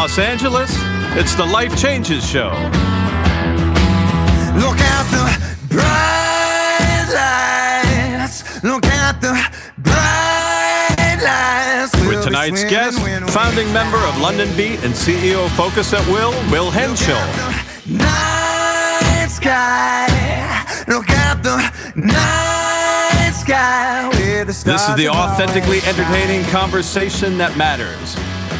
Los Angeles, it's the Life Changes Show. Look at the bright lights. Look at the bright lights. With tonight's guest, founding member of London Beat and CEO of Focus at Will Henschel. Night sky. Look at the night sky. This is the authentically entertaining conversation that matters.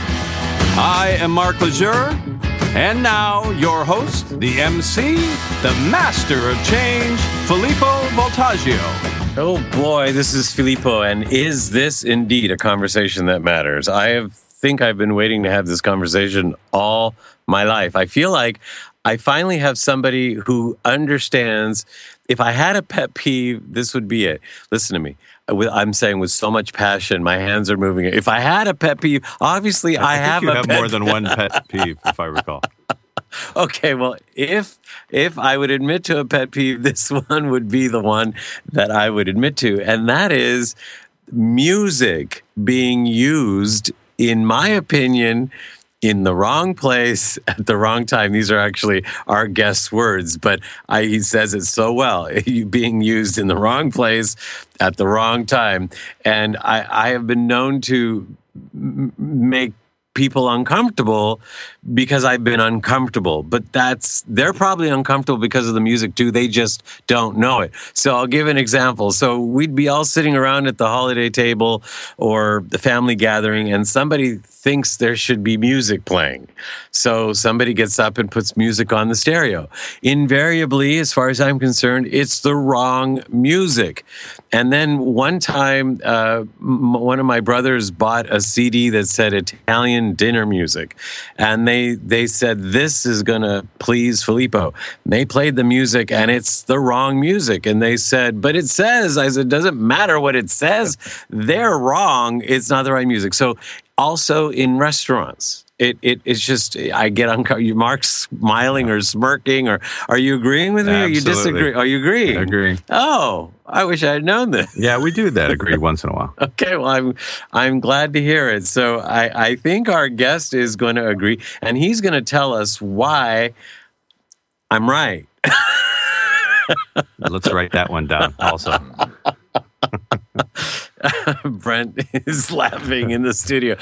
I am Mark Lejeune, and now your host, the MC, the master of change, Filippo Voltaggio. Oh boy, this is Filippo, and is this indeed a conversation that matters? I think I've been waiting to have this conversation all my life. I feel like I finally have somebody who understands. If I had a pet peeve, this would be it. Listen to me. I'm saying with so much passion, my hands are moving. If I had a pet peeve, obviously I have a pet peeve. You have more than one pet peeve, if I recall. Okay, well, if I would admit to a pet peeve, this one would be the one that I would admit to, and that is music being used, in my opinion, in the wrong place at the wrong time. These are actually our guest's words, but he says it so well. Being used in the wrong place at the wrong time. And I have been known to make people uncomfortable because I've been uncomfortable. But they're probably uncomfortable because of the music too. They just don't know it. So I'll give an example. So we'd be all sitting around at the holiday table or the family gathering, and somebody thinks there should be music playing. So somebody gets up and puts music on the stereo. Invariably, as far as I'm concerned, it's the wrong music. And then one time, one of my brothers bought a CD that said Italian dinner music. And they said, this is going to please Filippo. And they played the music, and it's the wrong music. And they said, but it says, I said, doesn't matter what it says. They're wrong. It's not the right music. So also in restaurants, it's just, I get uncomfortable. Mark's smiling or smirking, or are you agreeing with me? Absolutely. Or you disagree? Are you agreeing? I agree. Oh, I wish I had known this. Yeah, we do that, agree once in a while. Okay, well, I'm glad to hear it. So I think our guest is going to agree, and he's going to tell us why I'm right. Let's write that one down also. Brent is laughing in the studio.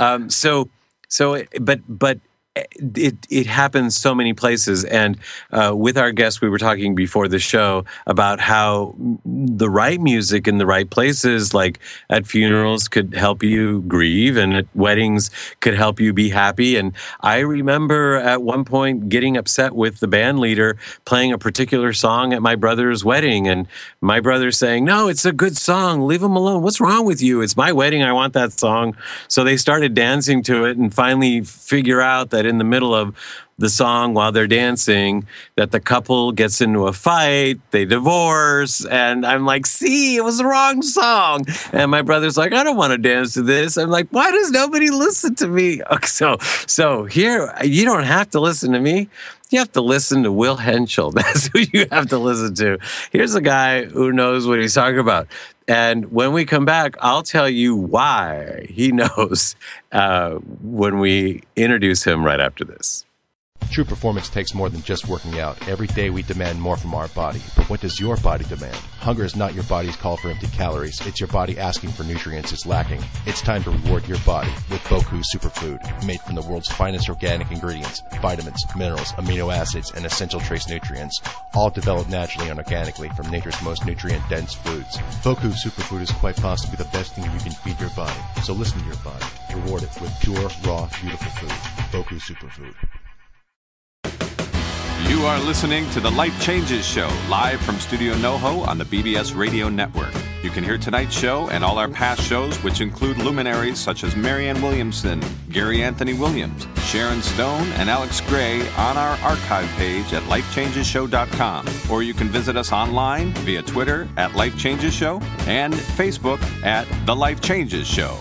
But it happens so many places. And with our guest, we were talking before the show about how the right music in the right places, like at funerals, could help you grieve, and at weddings could help you be happy. And I remember at one point getting upset with the band leader playing a particular song at my brother's wedding, and my brother saying, no, it's a good song, leave him alone. What's wrong with you? It's my wedding, I want that song. So they started dancing to it, and finally figure out that in the middle of the song, while they're dancing, that the couple gets into a fight, they divorce, and I'm like, see, it was the wrong song. And my brother's like, I don't want to dance to this. I'm like, why does nobody listen to me? So here, you don't have to listen to me. You have to listen to Will Henschel. That's who you have to listen to. Here's a guy who knows what he's talking about. And when we come back, I'll tell you why he knows when we introduce him right after this. True performance takes more than just working out. Every day we demand more from our body. But what does your body demand? Hunger is not your body's call for empty calories. It's your body asking for nutrients it's lacking. It's time to reward your body with Boku Superfood, made from the world's finest organic ingredients, vitamins, minerals, amino acids, and essential trace nutrients, all developed naturally and organically from nature's most nutrient-dense foods. Boku Superfood is quite possibly the best thing you can feed your body. So listen to your body. Reward it with pure, raw, beautiful food. Boku Superfood. You are listening to The Life Changes Show, live from Studio NoHo on the BBS Radio Network. You can hear tonight's show and all our past shows, which include luminaries such as Marianne Williamson, Gary Anthony Williams, Sharon Stone, and Alex Gray on our archive page at lifechangesshow.com. Or you can visit us online via Twitter at Life Changes Show and Facebook at The Life Changes Show.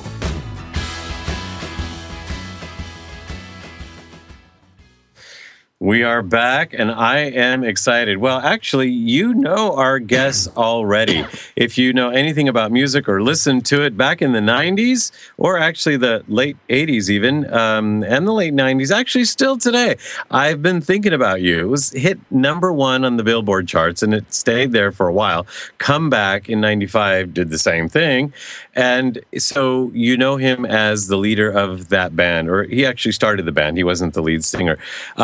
We are back, and I am excited. Well, actually, you know our guests already. If you know anything about music or listened to it back in the 90s, or actually the late 80s even, and the late 90s, actually still today, I've been thinking about you. It was hit #1 on the Billboard charts, and it stayed there for a while. Come Back in 95 did the same thing. And so you know him as the leader of that band, or he actually started the band. He wasn't the lead singer.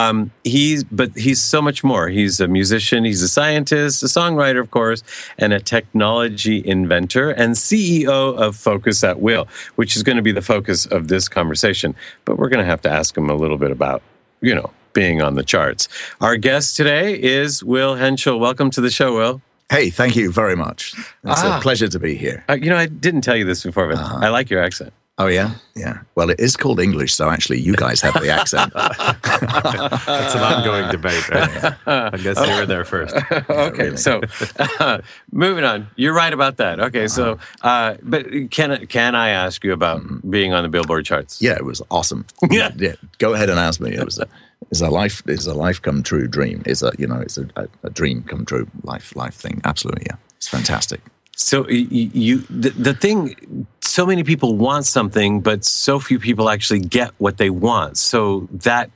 But he's so much more. He's a musician, he's a scientist, a songwriter, of course, and a technology inventor and CEO of Focus at Will, which is going to be the focus of this conversation. But we're going to have to ask him a little bit about, being on the charts. Our guest today is Will Henschel. Welcome to the show, Will. Hey, thank you very much. It's a pleasure to be here. I didn't tell you this before, but I like your accent. Oh, yeah? Yeah. Well, it is called English, so actually you guys have the accent. That's an ongoing debate, right? I guess you were there first. Okay, really. So moving on. You're right about that. Okay, so but can I ask you about being on the Billboard charts? Yeah, it was awesome. Yeah. Go ahead and ask me. It's a life come true dream. It's a dream come true life thing. Absolutely, yeah. It's fantastic. So the thing, so many people want something, but so few people actually get what they want. So that,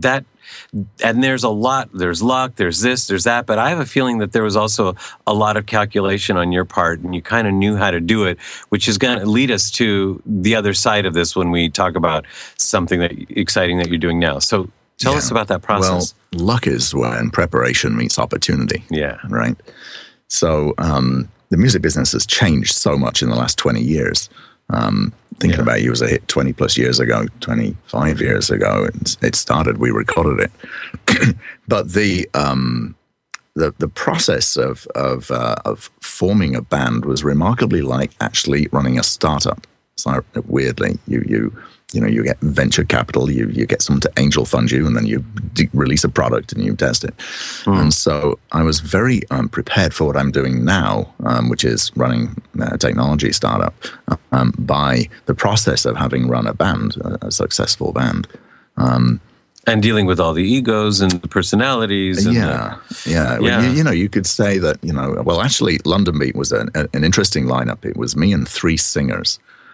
and there's luck, there's this, there's that, but I have a feeling that there was also a lot of calculation on your part, and you kind of knew how to do it, which is going to lead us to the other side of this when we talk about something exciting that you're doing now. So tell us about that process. Well, luck is when preparation meets opportunity. Yeah. Right? So, the music business has changed so much in the last 20 years. Thinking about You was a hit 20 plus years ago, 25 years ago. It started, we recorded it. But the process of forming a band was remarkably like actually running a startup. So weirdly, you get venture capital, you get someone to angel fund you, and then you release a product and you test it. And so I was very prepared for what I'm doing now, which is running a technology startup, by the process of having run a band, a successful band. And dealing with all the egos and the personalities. And Well, you could say that, well, actually, London Beat was an interesting lineup. It was me and 3 singers.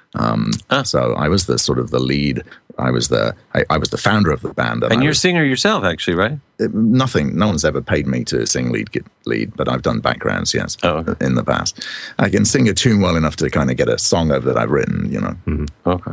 So I was the sort of the lead. I was the founder of the band, and you're a singer yourself, actually, right? Nothing. No one's ever paid me to sing lead, but I've done backgrounds, yes, in the past. I can sing a tune well enough to kind of get a song over that I've written, Mm-hmm. Okay.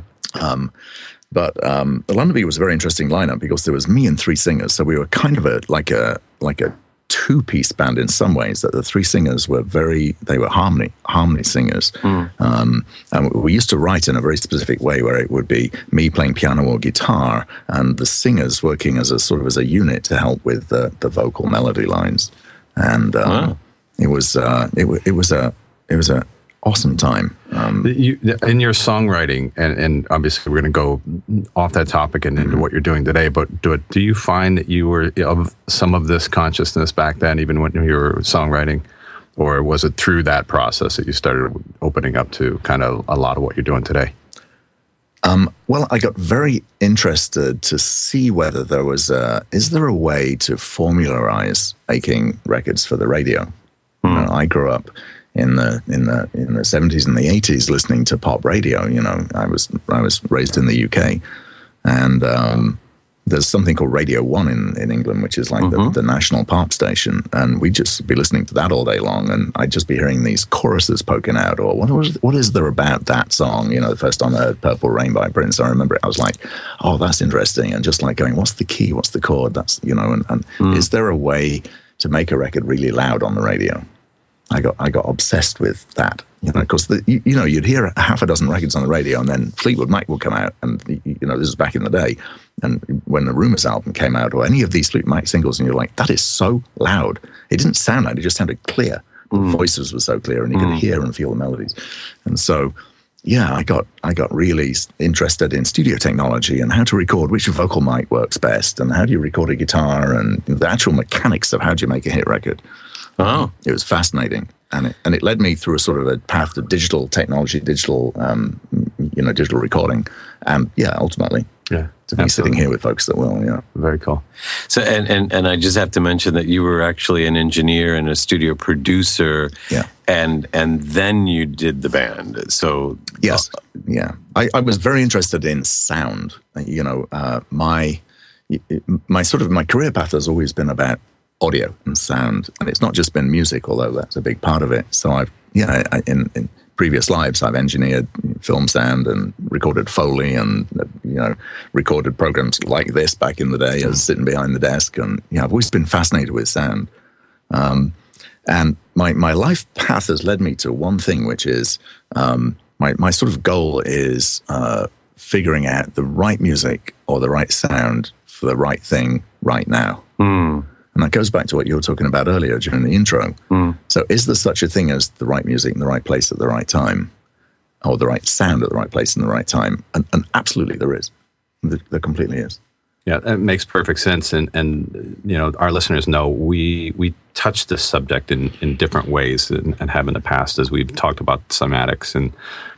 But the London Beat was a very interesting lineup because there was me and 3 singers, so we were kind of like a 2-piece band in some ways. That the 3 singers were harmony singers. And we used to write in a very specific way where it would be me playing piano or guitar and the singers working as a unit to help with the vocal melody lines. And it was a awesome time. In your songwriting, and obviously we're going to go off that topic and into what you're doing today, but do you find that you were of some of this consciousness back then, even when you were songwriting, or was it through that process that you started opening up to kind of a lot of what you're doing today? Well, I got very interested to see whether is there a way to formularize making records for the radio? I grew up in the 70s and the 80s listening to pop radio. I was raised in the UK, and there's something called Radio 1 in England, which is like the national pop station, and we'd just be listening to that all day long, and I'd just be hearing these choruses poking out, or what is there about that song? The first time I heard Purple Rain by Prince, I remember it, I was like, oh, that's interesting, and just like going, what's the key, what's the chord, that's, and is there a way to make a record really loud on the radio? I got obsessed with that, because you'd hear half a dozen records on the radio, and then Fleetwood Mac would come out, and this was back in the day, and when the Rumours album came out, or any of these Fleetwood Mac singles, and you're like, that is so loud. It didn't sound loud; it just sounded clear. The voices were so clear, and you could hear and feel the melodies. And so, I got really interested in studio technology and how to record, which vocal mic works best, and how do you record a guitar, and the actual mechanics of how do you make a hit record. Oh, it was fascinating, and it led me through a sort of a path of digital technology, digital digital recording, and ultimately, to be sitting here with folks that will. Very cool. So, and I just have to mention that you were actually an engineer and a studio producer. Yeah. And then you did the band. So yes, I was very interested in sound. My career path has always been about audio and sound, and it's not just been music, although that's a big part of it. So in previous lives, I've engineered film sound and recorded Foley and, recorded programs like this back in the day as sitting behind the desk. And, I've always been fascinated with sound. And my life path has led me to one thing, which is my sort of goal is figuring out the right music or the right sound for the right thing right now. And that goes back to what you were talking about earlier during the intro. So is there such a thing as the right music in the right place at the right time, or the right sound at the right place in the right time? And absolutely there is. There completely is. Yeah, that makes perfect sense. And our listeners know we touch this subject in different ways and have in the past, as we've talked about cymatics and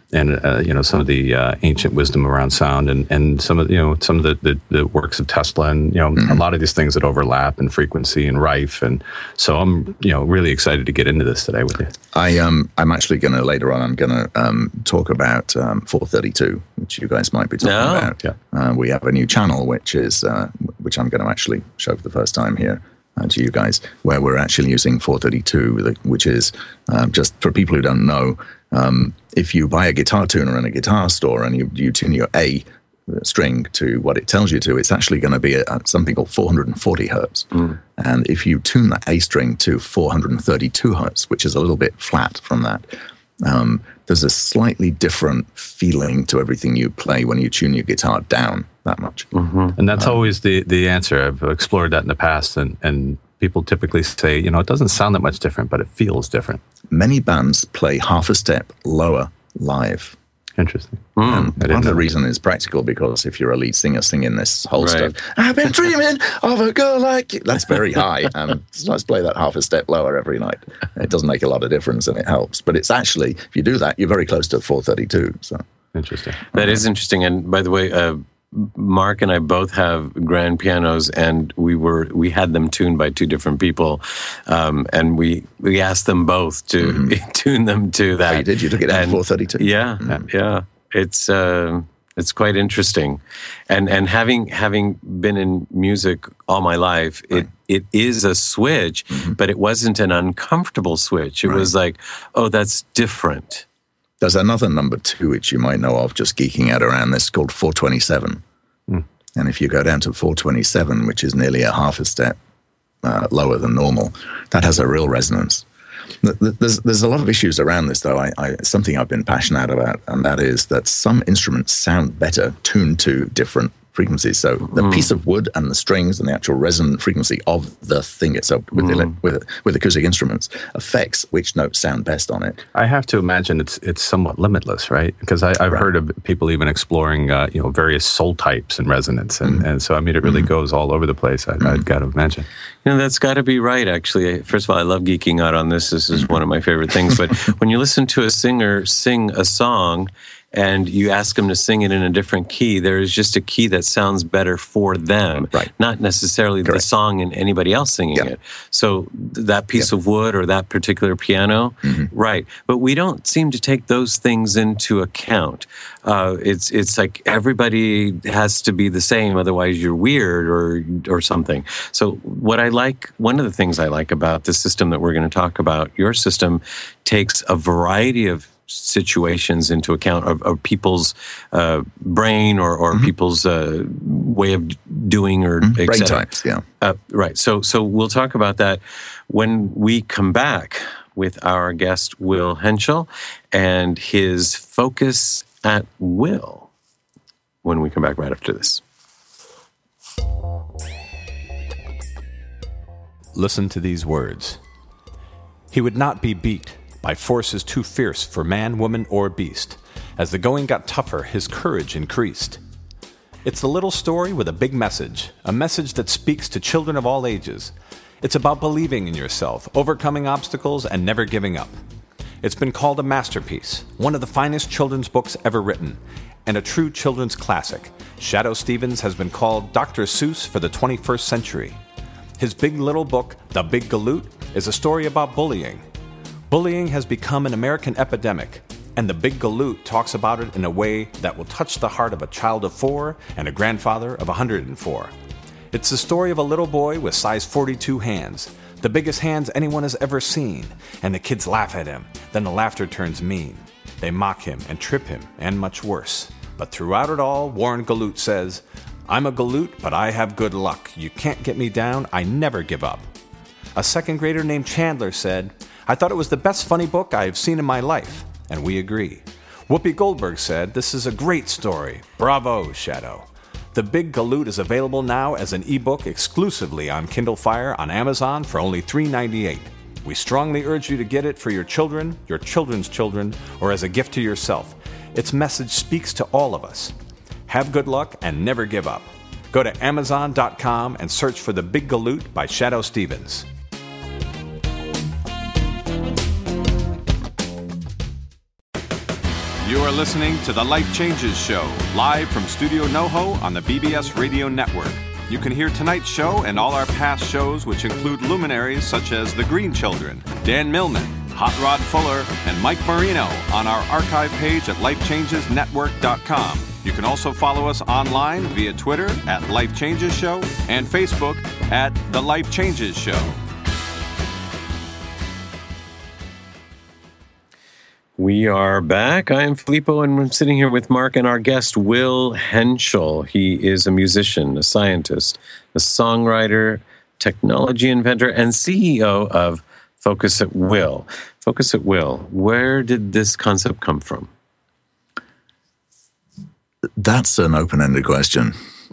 some of the ancient wisdom around sound and some of the works of Tesla and a lot of these things that overlap in frequency and rife. And so I'm really excited to get into this today with you. I'm actually going to later on. I'm going to talk about 432, which you guys might be talking about. Yeah. We have a new channel which I'm going to actually show for the first time here to you guys, where we're actually using 432, which is just for people who don't know. If you buy a guitar tuner in a guitar store and you tune your A string to what it tells you to, it's actually going to be something called 440 hertz. And if you tune that A string to 432 hertz, which is a little bit flat from that, there's a slightly different feeling to everything you play when you tune your guitar down that much. And that's always the answer. I've explored that in the past, and people typically say, it doesn't sound that much different, but it feels different. Many bands play half a step lower live. Interesting. Part of the reason is practical, because if you're a lead singer singing this whole stuff, I've been dreaming of a girl like you, that's very high. And let's play that half a step lower every night. It doesn't make a lot of difference, and it helps. But it's actually, if you do that, you're very close to 432. So interesting. That is interesting. And by the way, Mark and I both have grand pianos, and we had them tuned by two different people, and we asked them both to tune them to that. Oh, you did? You took it down to 432? Yeah. It's quite interesting, and having been in music all my life, it is a switch, but it wasn't an uncomfortable switch. It was like, oh, that's different. There's another number too, which you might know of, just geeking out around this, called 427. And if you go down to 427, which is nearly a half a step lower than normal, that has a real resonance. There's a lot of issues around this, though. Something I've been passionate about, and that is that some instruments sound better tuned to different frequencies. So the piece of wood and the strings and the actual resonant frequency of the thing itself with acoustic instruments affects which notes sound best on it. I have to imagine it's somewhat limitless, right? Because I've heard of people even exploring various soul types and resonance, and so it really goes all over the place. I've got to imagine. That's got to be right. Actually, first of all, I love geeking out on this. This is one of my favorite things. But when you listen to a singer sing a song, and you ask them to sing it in a different key, there is just a key that sounds better for them, not necessarily the song and anybody else singing it. So that piece of wood or that particular piano, right. But we don't seem to take those things into account. It's like everybody has to be the same, otherwise you're weird or something. So one of the things I like about the system that we're going to talk about, your system takes a variety of situations into account of people's brain or people's way of doing or brain types. Right. So we'll talk about that when we come back with our guest Will Henschel and his focus at will. When we come back right after this. Listen to these words. He would not be beat by forces too fierce for man, woman, or beast. As the going got tougher, his courage increased. It's a little story with a big message, a message that speaks to children of all ages. It's about believing in yourself, overcoming obstacles, and never giving up. It's been called a masterpiece, one of the finest children's books ever written, and a true children's classic. Shadoe Stevens has been called Dr. Seuss for the 21st century. His big little book, The Big Galoot, is a story about bullying. Bullying has become an American epidemic, and The Big Galoot talks about it in a way that will touch the heart of a child of 4 and a grandfather of 104. It's the story of a little boy with size 42 hands, the biggest hands anyone has ever seen, and the kids laugh at him. Then the laughter turns mean. They mock him and trip him, and much worse. But throughout it all, Warren Galoot says, "I'm a Galoot, but I have good luck. You can't get me down. I never give up." A second grader named Chandler said, "I thought it was the best funny book I have seen in my life." And we agree. Whoopi Goldberg said, "This is a great story. Bravo, Shadoe." The Big Galoot is available now as an ebook exclusively on Kindle Fire on Amazon for only $3.98. We strongly urge you to get it for your children, your children's children, or as a gift to yourself. Its message speaks to all of us. Have good luck and never give up. Go to Amazon.com and search for The Big Galoot by Shadoe Stevens. You are listening to The Life Changes Show, live from Studio NoHo on the BBS Radio Network. You can hear tonight's show and all our past shows, which include luminaries such as The Green Children, Dan Millman, Hot Rod Fuller, and Mike Marino on our archive page at lifechangesnetwork.com. You can also follow us online via Twitter at Life Changes Show and Facebook at The Life Changes Show. We are back. I am Filippo, and I'm sitting here with Mark and our guest, Will Henschel. He is a musician, a scientist, a songwriter, technology inventor, and CEO of Focus at Will. Focus at Will. Where did this concept come from? That's an open-ended question.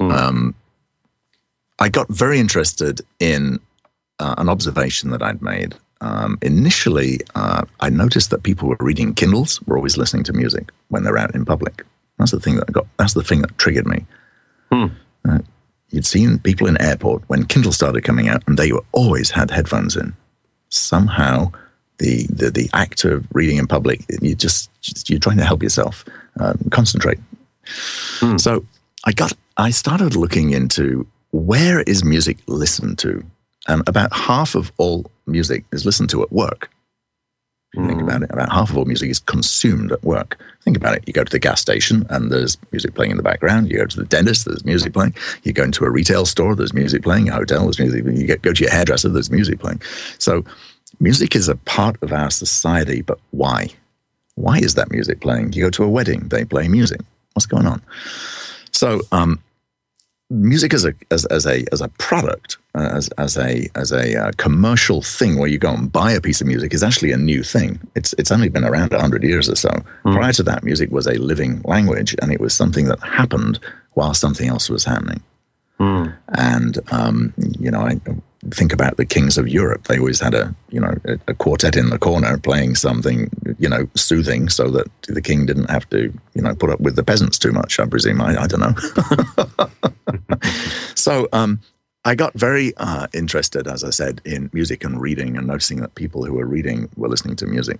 I got very interested in an observation that I'd made. Initially, I noticed that people were reading Kindles, were always listening to music when they're out in public. That's the thing that triggered me. You'd seen people in airport when Kindle started coming out, and they always had headphones in. Somehow, the act of reading in public, you're trying to help yourself concentrate. So I started looking into where is music listened to. And about half of all music is listened to at work. If you think about it, about half of all music is consumed at work. Think about it. You go to the gas station and there's music playing in the background. You go to the dentist, there's music playing. You go into a retail store, there's music playing. A hotel, there's music. You go to your hairdresser, there's music playing. So music is a part of our society, but why? Why is that music playing? You go to a wedding, they play music. What's going on? So, music as a product, as a commercial thing where you go and buy a piece of music is actually a new thing. It's only been around 100 years or so. Prior to that, music was a living language, and it was something that happened while something else was happening. And I think about the kings of Europe. They always had a quartet in the corner playing something soothing, so that the king didn't have to put up with the peasants too much. I presume. I don't know. So I got very interested, as I said, in music and reading, and noticing that people who were reading were listening to music.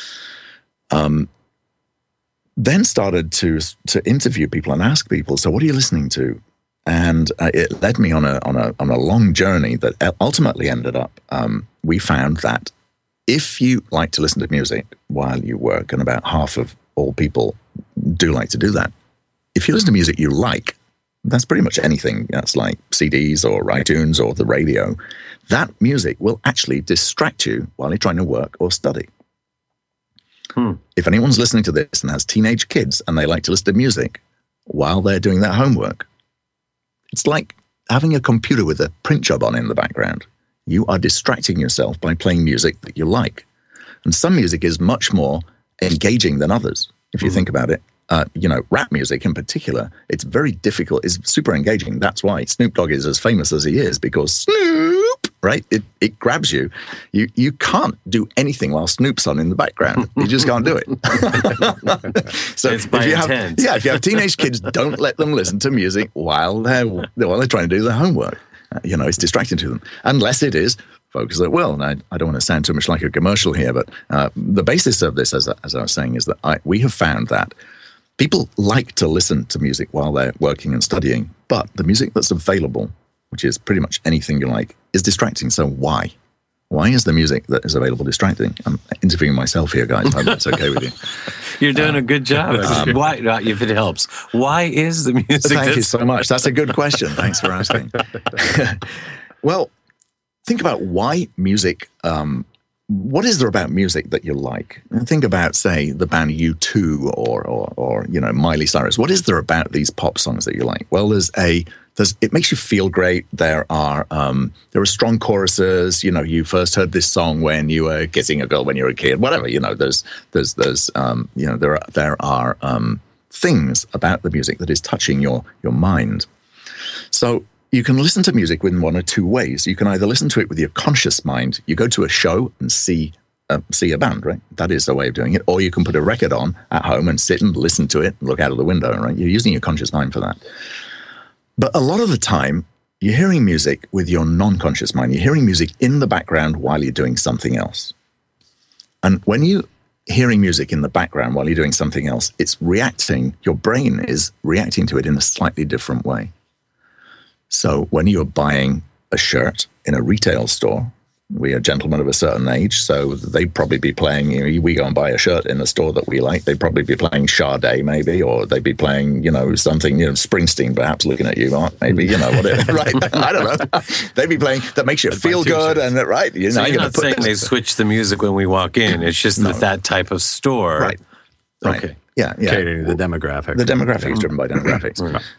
Then started to interview people and ask people, so what are you listening to? And it led me on a long journey that ultimately ended up, we found that if you like to listen to music while you work, and about half of all people do like to do that, if you listen to music you like, that's pretty much anything. That's like CDs or iTunes or the radio. That music will actually distract you while you're trying to work or study. If anyone's listening to this and has teenage kids and they like to listen to music while they're doing their homework, it's like having a computer with a print job on in the background. You are distracting yourself by playing music that you like. And some music is much more engaging than others, if you think about it. Rap music in particular, it's very difficult. It's super engaging. That's why Snoop Dogg is as famous as he is, because Snoop, right? It grabs you. You can't do anything while Snoop's on in the background. You just can't do it. So it's by intent. If you have teenage kids, don't let them listen to music while they're trying to do their homework. It's distracting to them, unless it is folks that will. And I don't want to sound too much like a commercial here, but the basis of this, as I was saying, is that we have found that people like to listen to music while they're working and studying, but the music that's available, which is pretty much anything you like, is distracting. So why? Why is the music that is available distracting? I'm interviewing myself here, guys. I hope that's okay with you. You're doing a good job. Why, if it helps, why is the music? Thank you so much. That's a good question. Thanks for asking. Well, think about why music. What is there about music that you like? And think about, say, the band U2 or Miley Cyrus. What is there about these pop songs that you like? Well, it makes you feel great. There are strong choruses. You first heard this song when you were kissing a girl when you were a kid. Whatever. There are things about the music that is touching your mind. So you can listen to music in one or two ways. You can either listen to it with your conscious mind. You go to a show and see a band, right? That is a way of doing it. Or you can put a record on at home and sit and listen to it and look out of the window, right? You're using your conscious mind for that. But a lot of the time, you're hearing music with your non-conscious mind. You're hearing music in the background while you're doing something else. And when you're hearing music in the background while you're doing something else, your brain is reacting to it in a slightly different way. So when you're buying a shirt in a retail store, we are gentlemen of a certain age, so they'd probably be playing, we go and buy a shirt in a store that we like, they'd probably be playing Sade maybe, or they'd be playing, something, Springsteen perhaps looking at you, Mark, maybe, whatever, right? I don't know. They'd be playing, that makes you feel good, and right? So you're not saying they switch the music when we walk in, it's just that type of store. Right. Okay. Yeah. Catering to the demographic. The demographic is driven by demographics.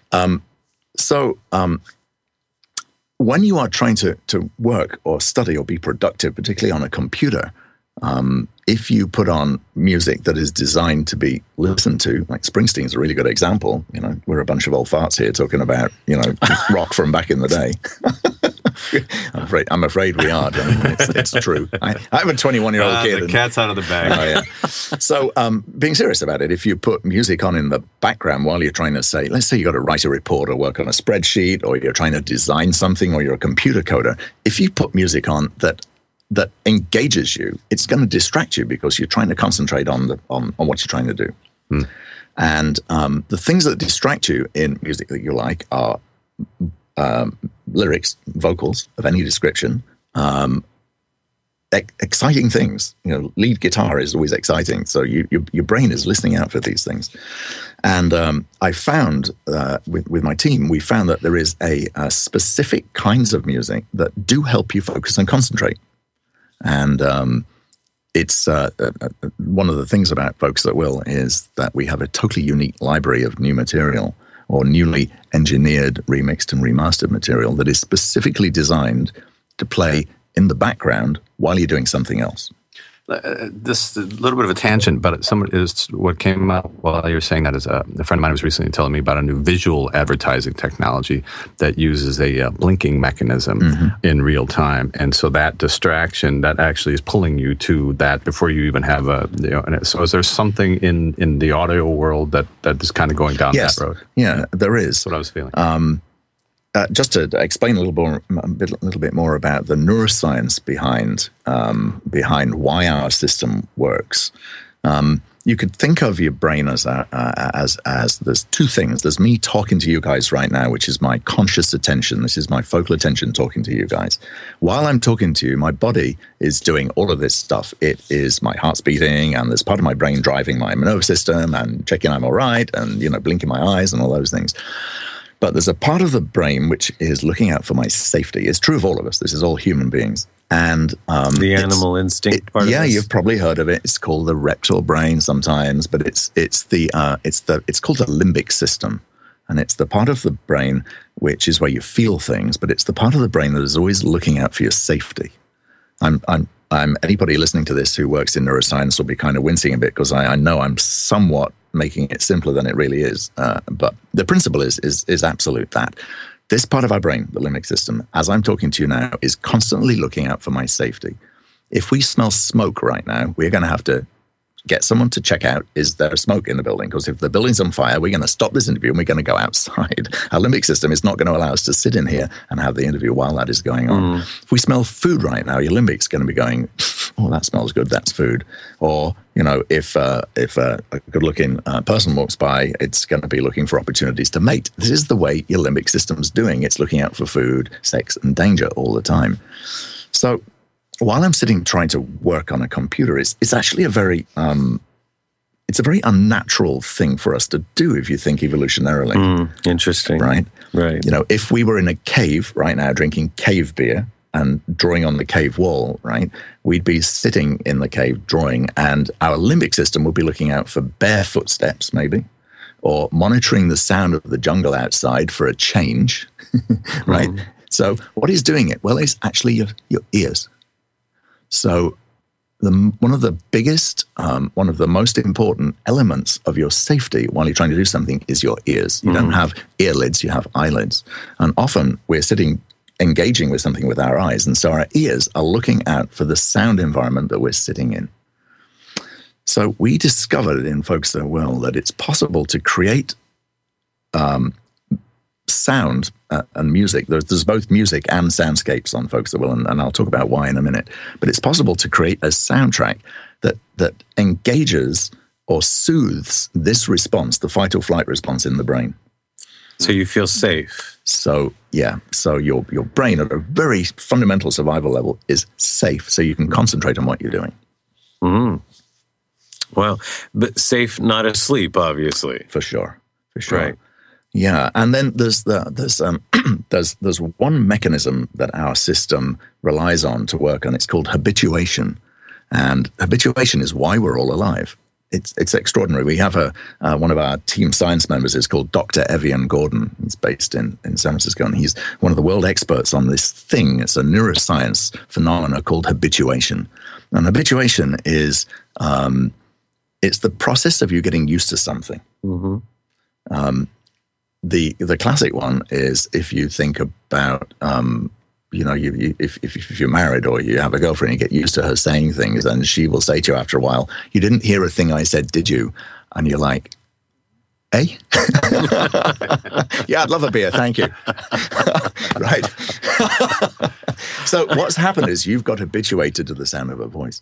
When you are trying to work or study or be productive, particularly on a computer, if you put on music that is designed to be listened to, like Springsteen's a really good example. We're a bunch of old farts here talking about, rock from back in the day. I'm afraid we are. It's true. I have a 21-year-old kid. The cat's out of the bag. Oh, yeah. So being serious about it, if you put music on in the background while you're trying to let's say you got to write a report or work on a spreadsheet, or you're trying to design something, or you're a computer coder, if you put music on that engages you, it's going to distract you because you're trying to concentrate on what you're trying to do. And the things that distract you in music that you like are lyrics, vocals of any description, exciting things. Lead guitar is always exciting, so your brain is listening out for these things. And I found with my team, we found that there is a specific kinds of music that do help you focus and concentrate. And it's one of the things about Focus at Will is that we have a totally unique library of new material, or newly engineered, remixed and remastered material that is specifically designed to play in the background while you're doing something else. This a little bit of a tangent, but what came up while you were saying that is a friend of mine was recently telling me about a new visual advertising technology that uses a blinking mechanism in real time, and so that distraction that actually is pulling you to that before you even have so is there something in the audio world that is kind of going down that road? Yeah, there is. That's what I was feeling. Just to explain a little bit more about the neuroscience behind why our system works. You could think of your brain as there's two things. There's me talking to you guys right now, which is my conscious attention. This is my focal attention talking to you guys. While I'm talking to you, my body is doing all of this stuff. It is my heart's beating, and there's part of my brain driving my nervous system and checking I'm all right, and blinking my eyes and all those things. But there's a part of the brain which is looking out for my safety. It's true of all of us. This is all human beings. And the animal instinct part of this? Yeah, you've probably heard of it. It's called the reptile brain sometimes, but it's called the limbic system. And it's the part of the brain which is where you feel things, but it's the part of the brain that is always looking out for your safety. Anybody listening to this who works in neuroscience will be kind of wincing a bit, because I know I'm somewhat making it simpler than it really is. But the principle is absolute that this part of our brain, the limbic system, as I'm talking to you now, is constantly looking out for my safety. If we smell smoke right now, we're going to have to get someone to check out, is there smoke in the building? Because if the building's on fire, we're going to stop this interview and we're going to go outside. Our limbic system is not going to allow us to sit in here and have the interview while that is going on. If we smell food right now, your limbic's going to be going, oh, that smells good, that's food. Or, if a good-looking person walks by, it's going to be looking for opportunities to mate. This is the way your limbic system's doing. It's looking out for food, sex, and danger all the time. So while I'm sitting trying to work on a computer, it's actually a very unnatural thing for us to do if you think evolutionarily. Interesting. Right? Right. If we were in a cave right now drinking cave beer and drawing on the cave wall, right, we'd be sitting in the cave drawing, and our limbic system would be looking out for bear footsteps, maybe, or monitoring the sound of the jungle outside for a change, right? So what is doing it? Well, it's actually your ears. So one of the most important elements of your safety while you're trying to do something is your ears. You don't have earlids, you have eyelids. And often we're engaging with something with our eyes, and so our ears are looking out for the sound environment that we're sitting in. So we discovered in Focus the Will that it's possible to create sound and music. There's both music and soundscapes on Focus the Will, and I'll talk about why in a minute. But it's possible to create a soundtrack that engages or soothes this response, the fight or flight response in the brain. So you feel safe. So your brain at a very fundamental survival level is safe, so you can concentrate on what you're doing. Well, but safe, not asleep, obviously. For sure. Right. Yeah, and then there's there's one mechanism that our system relies on to work, and it's called habituation. And habituation is why we're all alive. It's extraordinary. We have one of our team science members is called Dr. Evian Gordon. He's based in San Francisco, and he's one of the world experts on this thing. It's a neuroscience phenomena called habituation. And habituation is it's the process of you getting used to something. The classic one is if you think about if you're married or you have a girlfriend, you get used to her saying things, and she will say to you after a while, "You didn't hear a thing I said, did you?" And you're like, "Eh?" "Yeah, I'd love a beer, thank you." Right? So what's happened is you've got habituated to the sound of her voice.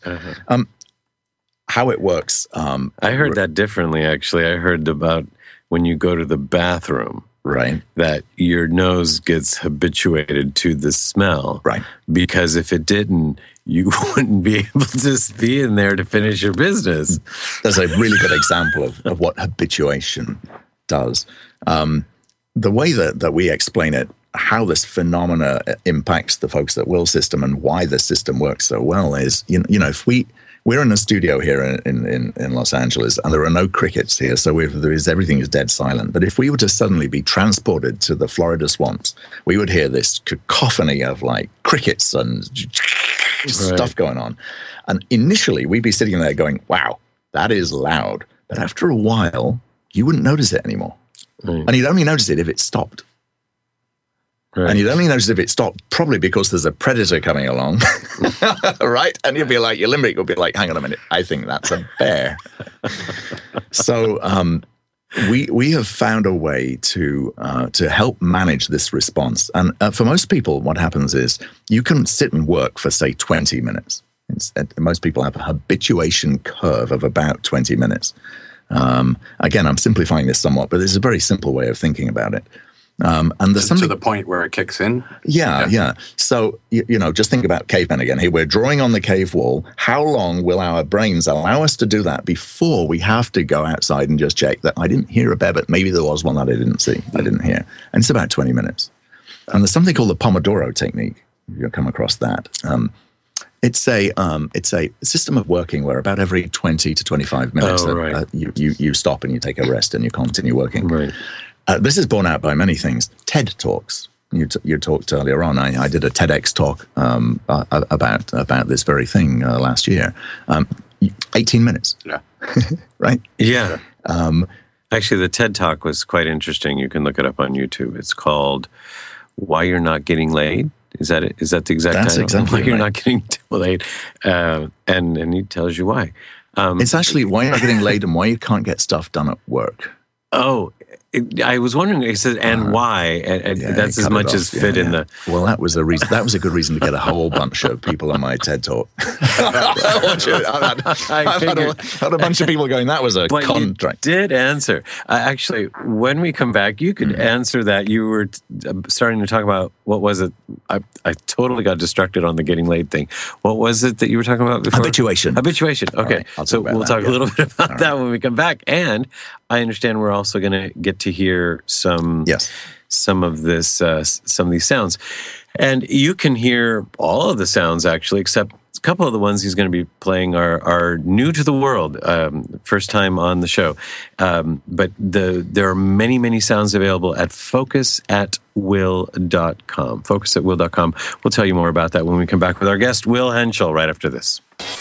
How it works. I heard that differently, actually. I heard about when you go to the bathroom. Right. That your nose gets habituated to the smell. Right. Because if it didn't, you wouldn't be able to be in there to finish your business. That's a really good example of what habituation does. The way that we explain it, how this phenomena impacts the Focus the Will system and why the system works so well is, if we're in a studio here in Los Angeles, and there are no crickets here, so everything is dead silent. But if we were to suddenly be transported to the Florida swamps, we would hear this cacophony of like crickets and stuff going on. And initially, we'd be sitting there going, "Wow, that is loud." But after a while, you wouldn't notice it anymore. Right. And you'd only notice it if it stopped. Right. And you'd only notice if it stopped probably because there's a predator coming along, right? And you'd be like, your limbic would be like, "Hang on a minute, I think that's a bear." So we have found a way to help manage this response. And for most people, what happens is you can sit and work for, say, 20 minutes. Most people have a habituation curve of about 20 minutes. Again, I'm simplifying this somewhat, but there's a very simple way of thinking about it. And there's something to the point where it kicks in. Yeah. So just think about cavemen again. Here we're drawing on the cave wall. How long will our brains allow us to do that before we have to go outside and just check that I didn't hear a bear, but maybe there was one that I didn't see, I didn't hear. And it's about 20 minutes. And there's something called the Pomodoro technique. You'll come across that. It's a system of working where about every 20 to 25 minutes you stop and you take a rest and you continue working. Right. This is borne out by many things. TED Talks. You talked earlier on. I did a TEDx talk about this very thing last year. 18 minutes. Yeah. Right? Yeah. Actually, the TED Talk was quite interesting. You can look it up on YouTube. It's called "Why You're Not Getting Laid." Is that it? Is that the exact title? Exactly Why You're Not Getting Laid. And he tells you why. It's actually why you're not getting laid and why you can't get stuff done at work. I was wondering. He said, "And why?" And that's as much as fit in the. Well, that was a reason. That was a good reason to get a whole bunch of people on my TED talk. I've had a bunch of people going. That was a contract. You did answer. Actually, when we come back, you could answer that. You were starting to talk about what was it? I totally got distracted on the getting laid thing. What was it that you were talking about before? Habituation. Okay, right, so we'll talk a little bit about that when we come back. And I understand we're also going to get to hear some of this, some of these sounds, and you can hear all of the sounds actually, except a couple of the ones he's going to be playing are new to the world, first time on the show. But there are many sounds available at focusatwill.com. Focusatwill.com. We'll tell you more about that when we come back with our guest Will Henschel right after this.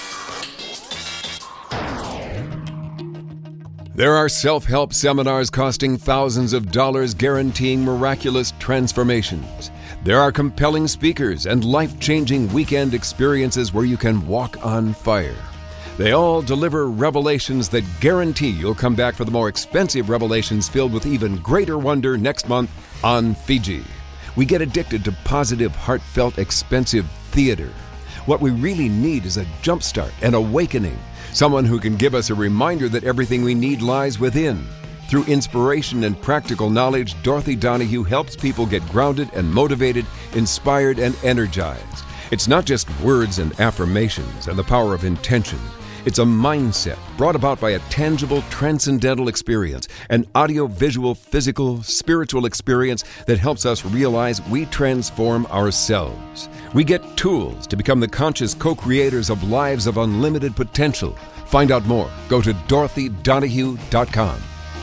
There are self-help seminars costing thousands of dollars guaranteeing miraculous transformations. There are compelling speakers and life-changing weekend experiences where you can walk on fire. They all deliver revelations that guarantee you'll come back for the more expensive revelations filled with even greater wonder next month on Fiji. We get addicted to positive, heartfelt, expensive theater. What we really need is a jumpstart, an awakening. Someone who can give us a reminder that everything we need lies within. Through inspiration and practical knowledge, Dorothy Donahue helps people get grounded and motivated, inspired and energized. It's not just words and affirmations and the power of intention. It's a mindset brought about by a tangible, transcendental experience, an audio-visual, physical, spiritual experience that helps us realize we transform ourselves. We get tools to become the conscious co-creators of lives of unlimited potential. Find out more. Go to DorothyDonahue.com.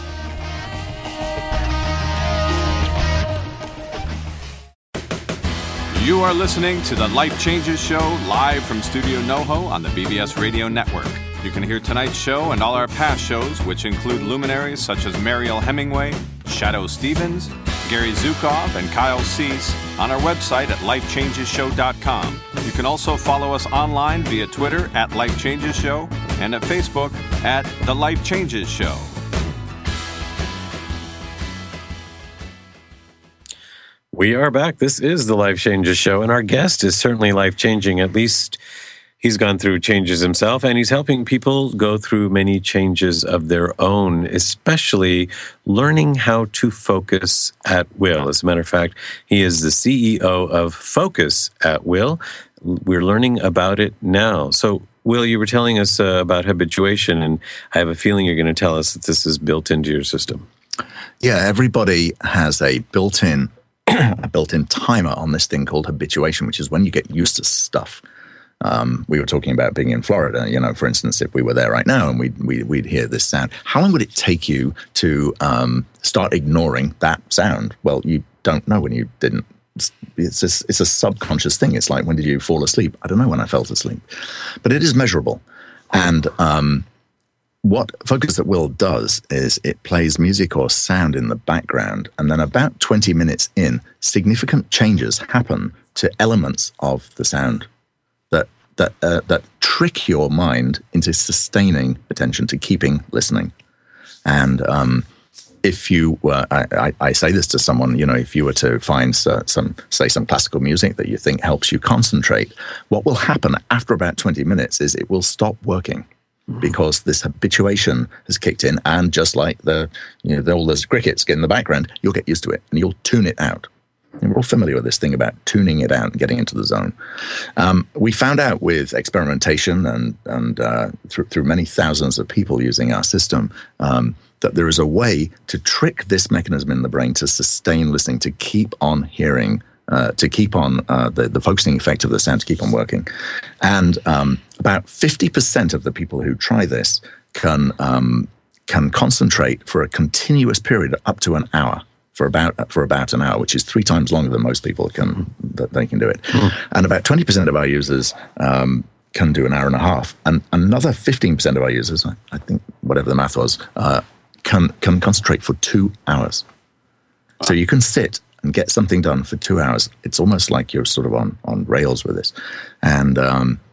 You are listening to the Life Changes Show live from Studio NoHo on the BBS Radio Network. You can hear tonight's show and all our past shows, which include luminaries such as Mariel Hemingway, Shadoe Stevens, Gary Zukav, and Kyle Cease on our website at lifechangesshow.com. You can also follow us online via Twitter at Life Changes Show and at Facebook at The Life Changes Show. We are back. This is the Life Changes Show, and our guest is certainly life-changing. At least he's gone through changes himself, and he's helping people go through many changes of their own, especially learning how to focus at will. As a matter of fact, he is the CEO of Focus at Will. We're learning about it now. So, Will, you were telling us about habituation, and I have a feeling you're going to tell us that this is built into your system. Yeah, everybody has a built-in timer on this thing called habituation, which is when you get used to stuff. We were talking about being in Florida, for instance, if we were there right now and we'd hear this sound, how long would it take you to start ignoring that sound? Well, you don't know when you didn't. It's a subconscious thing. It's like, when did you fall asleep? I don't know when I fell asleep. But it is measurable. And what Focus at Will does is it plays music or sound in the background, and then about 20 minutes in, significant changes happen to elements of the sound that trick your mind into sustaining attention, to keeping listening. And if you, I say this to someone, if you were to find some classical music that you think helps you concentrate, what will happen after about 20 minutes is it will stop working. Because this habituation has kicked in, and just like all those crickets in the background, you'll get used to it and you'll tune it out. And we're all familiar with this thing about tuning it out and getting into the zone. We found out with experimentation and through many thousands of people using our system that there is a way to trick this mechanism in the brain to sustain listening, to keep on hearing, to keep on the focusing effect of the sound to keep on working. And about 50% of the people who try this can concentrate for a continuous period up to an hour, for about an hour, which is 3 times longer than most people can do it. And about 20% of our users can do an hour and a half. And another 15% of our users, I think whatever the math was, can concentrate for 2 hours. So you can sit and get something done for 2 hours. It's almost like you're sort of on rails with this. And,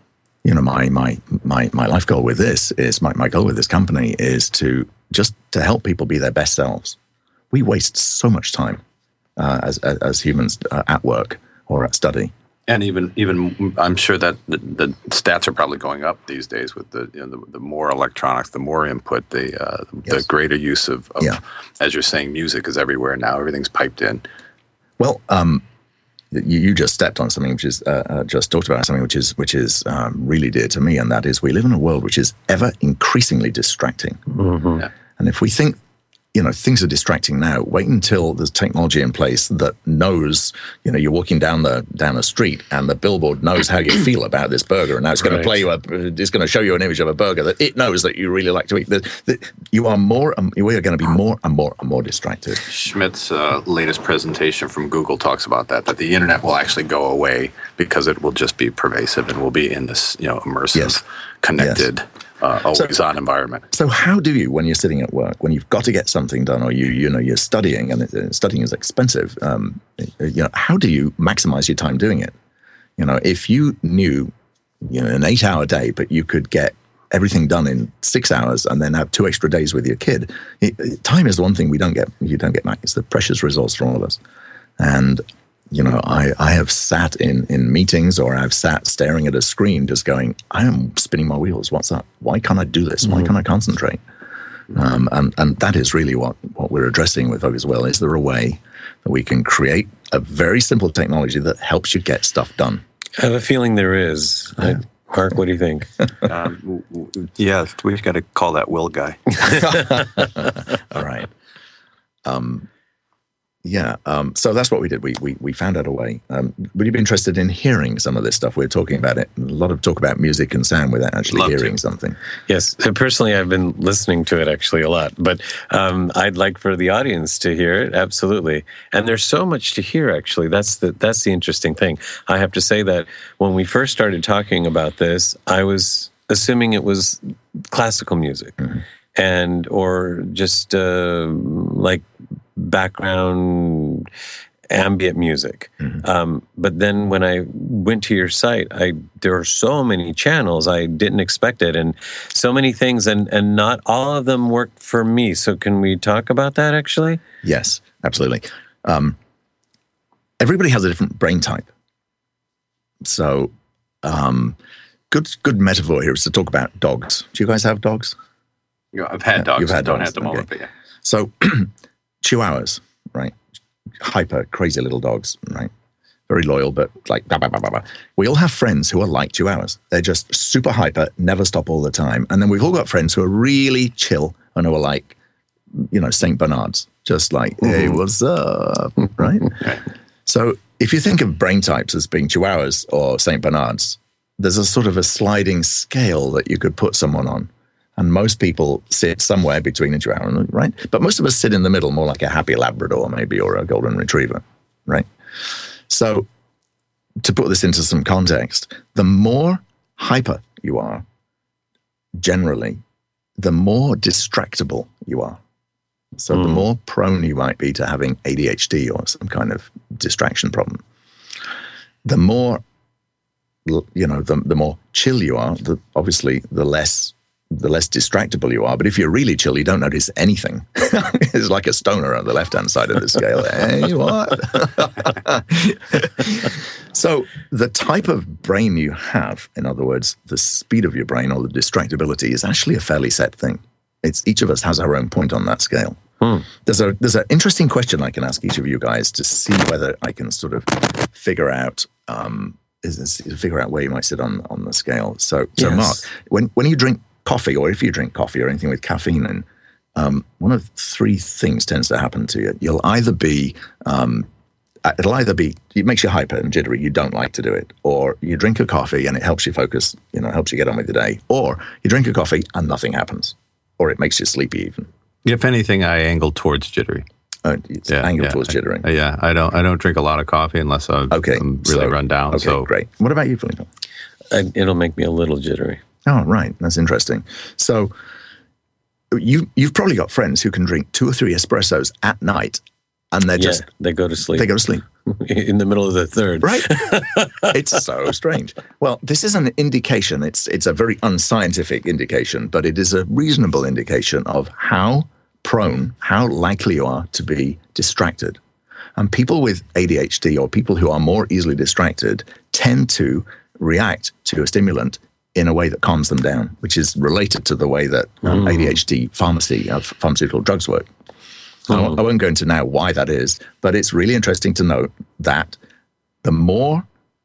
my life goal with this is my goal with this company is to help people be their best selves. We waste so much time as humans at work or at study. And even I'm sure that the stats are probably going up these days with the more electronics, the more input, the greater use of as you're saying, music is everywhere now. Everything's piped in. Well, you just stepped on something which is just talked about something which is really dear to me, and that is we live in a world which is ever increasingly distracting. Mm-hmm. Yeah. And if we think, things are distracting now, wait until there's technology in place that knows, you're walking down a street and the billboard knows how you feel about this burger, and now it's going to play you it's going to show you an image of a burger that it knows that you really like to eat. We are going to be more and more and more distracted. Schmidt's latest presentation from Google talks about that the internet will actually go away because it will just be pervasive and will be in this, immersive, connected, always on environment. So how do you, when you're sitting at work, when you've got to get something done, or you're studying, and studying is expensive, how do you maximize your time doing it? If you knew, an 8-hour day, but you could get everything done in 6 hours and then have 2 extra days with your kid, time is the one thing you don't get back. It's the precious resource for all of us. And I have sat in meetings, or I've sat staring at a screen just going, I am spinning my wheels. What's up? Why can't I do this? Why can't I concentrate? And that is really what we're addressing with Focus Well. Is there a way that we can create a very simple technology that helps you get stuff done? I have a feeling there is. Mark, what do you think? We've got to call that Will guy. All right. So that's what we did. We found out a way. Would you be interested in hearing some of this stuff? We're talking about it. A lot of talk about music and sound without actually hearing something. Yes. Personally, I've been listening to it actually a lot, but I'd like for the audience to hear it. Absolutely. And there's so much to hear, actually. That's the interesting thing. I have to say that when we first started talking about this, I was assuming it was classical music, or just like background ambient music. But then when I went to your site, there are so many channels I didn't expect it, and so many things, and not all of them work for me. So can we talk about that actually? Yes, absolutely. Everybody has a different brain type. So good metaphor here is to talk about dogs. Do you guys have dogs? I've had dogs. You've had dogs. Don't have them all, but yeah. So Chihuahuas, right? Hyper, crazy little dogs, right? Very loyal, but like, blah, blah, blah, blah, blah. We all have friends who are like Chihuahuas. They're just super hyper, never stop all the time. And then we've all got friends who are really chill and who are like, St. Bernards, just like, hey, what's up, right? So if you think of brain types as being Chihuahuas or St. Bernards, there's a sort of a sliding scale that you could put someone on. And most people sit somewhere between a Chihuahua, right? But most of us sit in the middle, more like a happy Labrador maybe, or a Golden Retriever, right? So to put this into some context, the more hyper you are, generally, the more distractible you are. So the more prone you might be to having ADHD or some kind of distraction problem. The more, the more chill you are, obviously the less distractible you are. But if you're really chill, you don't notice anything. It's like a stoner on the left-hand side of the scale. Hey, what? So the type of brain you have, in other words, the speed of your brain or the distractibility, is actually a fairly set thing. Each of us has our own point on that scale. There's an interesting question I can ask each of you guys to see whether I can sort of figure out where you might sit on the scale. So Yes. Mark, when you drink coffee, or if you drink coffee or anything with caffeine in, one of three things tends to happen to you. You'll either be, it makes you hyper and jittery, you don't like to do it, or you drink a coffee and it helps you focus, helps you get on with the day, or you drink a coffee and nothing happens, or it makes you sleepy even. If anything, I angle towards jittery. It's angled towards jittering. I don't drink a lot of coffee unless I'm really run down. Okay, so great. What about you, Filippo? It'll make me a little jittery. Oh, right. That's interesting. So you've probably got friends who can drink 2 or 3 espressos at night and they're just they go to sleep. they go to sleep. In the middle of the third. Right. It's so strange. Well, this is an indication. It's a very unscientific indication, but it is a reasonable indication of how likely you are to be distracted. And people with ADHD or people who are more easily distracted tend to react to a stimulant in a way that calms them down, which is related to the way that ADHD pharmaceutical drugs work. I won't go into now why that is, but it's really interesting to note that the more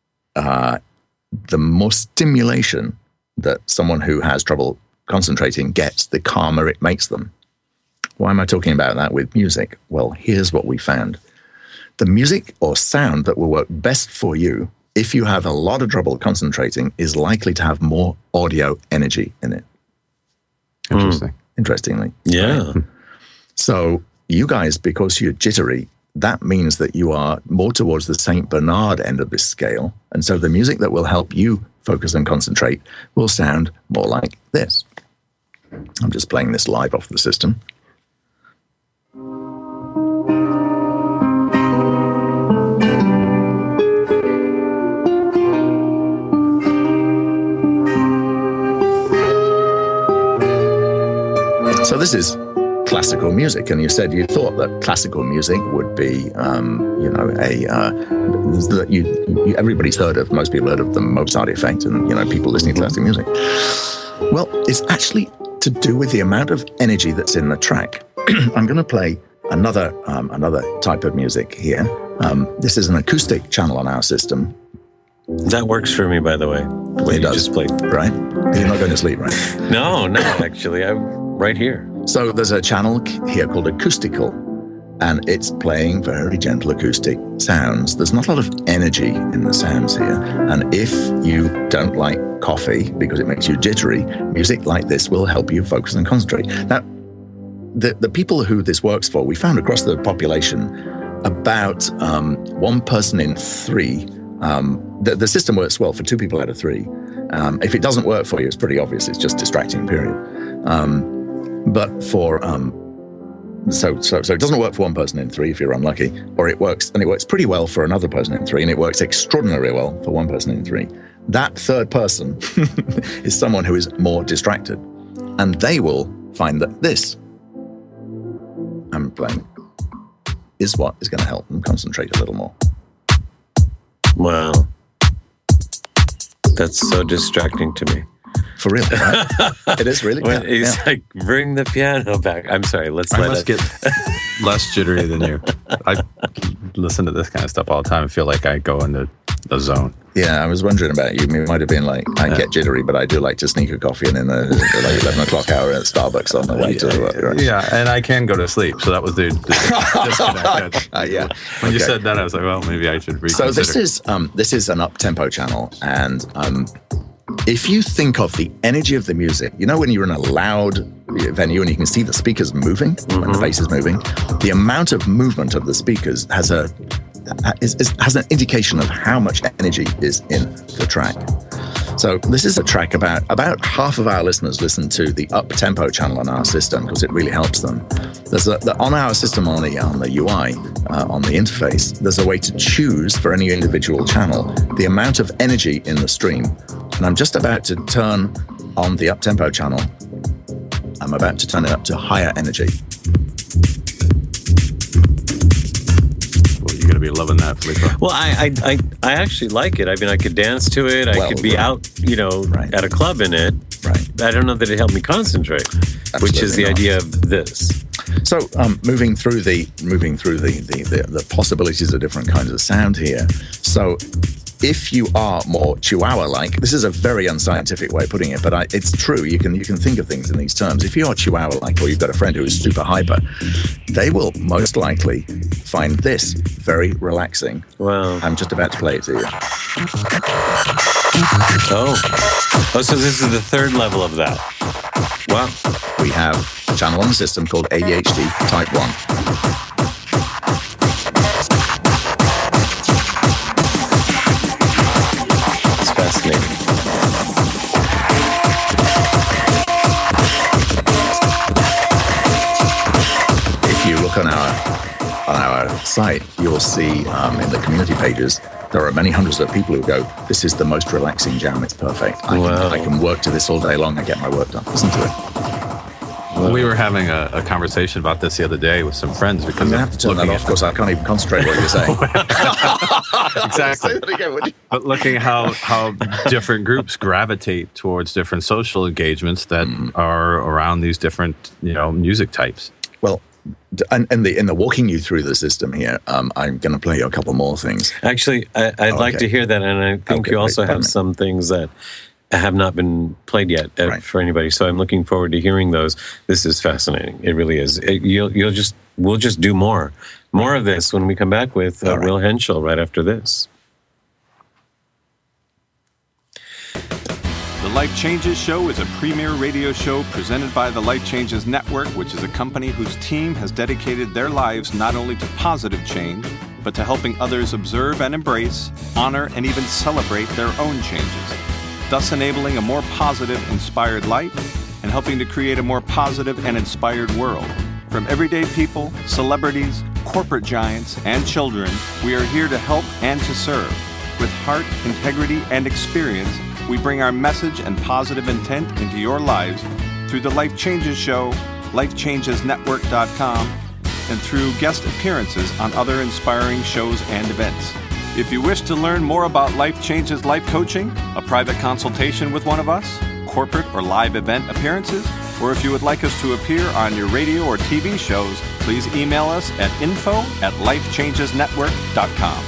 stimulation that someone who has trouble concentrating gets, the calmer it makes them. Why am I talking about that with music? Well, here's what we found. The music or sound that will work best for you if you have a lot of trouble concentrating is likely to have more audio energy in it. Interestingly. Yeah. So you guys, because you're jittery, that means that you are more towards the St. Bernard end of this scale. And so the music that will help you focus and concentrate will sound more like this. I'm just playing this live off the system. So this is classical music, and you said you thought that classical music would be, everybody's heard of, most people heard of the Mozart effect, and people listening to classical music. Well, it's actually to do with the amount of energy that's in the track. I'm going to play another type of music here. This is an acoustic channel on our system. That works for me, by the way. The way It you does. just played. Right? You're not going to sleep, right? No, actually, I'm right here. So there's a channel here called Acoustical, and it's playing very gentle acoustic sounds. There's not a lot of energy in the sounds here. And if you don't like coffee because it makes you jittery, music like this will help you focus and concentrate. Now, the people who this works for, we found across the population about 1 person in 3. The system works well for 2 people out of 3. If it doesn't work for you, it's pretty obvious. It's just distracting, period. But for so it doesn't work for 1 person in 3 if you're unlucky, or it works pretty well for another person in 3, and it works extraordinarily well for 1 person in 3. That third person is someone who is more distracted, and they will find that this I'm playing is what is going to help them concentrate a little more. Wow. That's so distracting to me. For real, right? It is really. When he's like, bring the piano back. I'm sorry, I must get less jittery than you. I listen to this kind of stuff all the time and feel like I go into the zone. Yeah, I was wondering about you. You might have been like, I get jittery, but I do like to sneak a coffee in the like 11 o'clock hour at Starbucks on the way to work. Yeah, and I can go to sleep. So that was the disconnect. Yeah. When you said that, I was like, well, maybe I should reconsider. So this is an up-tempo channel, and if you think of the energy of the music, when you're in a loud venue and you can see the speakers moving, when the bass is moving, the amount of movement of the speakers has an indication of how much energy is in the track. So this is a track about half of our listeners listen to the up-tempo channel on our system because it really helps them. There's on our system on the UI, on the interface, there's a way to choose for any individual channel the amount of energy in the stream. And I'm just about to turn on the up-tempo channel. I'm about to turn it up to higher energy. Well, you're going to be loving that, Filippo. Well, I actually like it. I mean, I could dance to it. I could be out, at a club in it. Right. I don't know that it helped me concentrate, which is the idea of this. So, moving through the possibilities of different kinds of sound here. So, if you are more Chihuahua-like, this is a very unscientific way of putting it, but it's true. You can think of things in these terms. If you are Chihuahua-like, or you've got a friend who is super hyper, they will most likely find this very relaxing. Wow. I'm just about to play it to you. Oh, so this is the third level of that. Wow. We have a channel on the system called ADHD Type 1. If you look on our site, you'll see in the community pages, there are many hundreds of people who go, this is the most relaxing jam, it's perfect. I can work to this all day long and get my work done. Listen to it. We were having a conversation about this the other day with some friends because I'm going to have to turn that off because I can't even concentrate what you're saying. Exactly. But looking at how different groups gravitate towards different social engagements that are around these different, music types. Well, and in the walking you through the system here, I'm going to play you a couple more things. Actually, I'd like to hear that, and I think you also have some things that have not been played yet for anybody. So I'm looking forward to hearing those. This is fascinating. It really is. We'll just do more of this when we come back with Will Henschel right after this. The Life Changes Show is a premier radio show presented by the Life Changes Network, which is a company whose team has dedicated their lives not only to positive change, but to helping others observe and embrace, honor, and even celebrate their own changes, thus enabling a more positive, inspired life and helping to create a more positive and inspired world. From everyday people, celebrities, corporate giants, and children, we are here to help and to serve. With heart, integrity, and experience, we bring our message and positive intent into your lives through the Life Changes Show, lifechangesnetwork.com, and through guest appearances on other inspiring shows and events. If you wish to learn more about Life Changes Life Coaching, a private consultation with one of us, corporate or live event appearances, or if you would like us to appear on your radio or TV shows, please email us at info@lifechangesnetwork.com.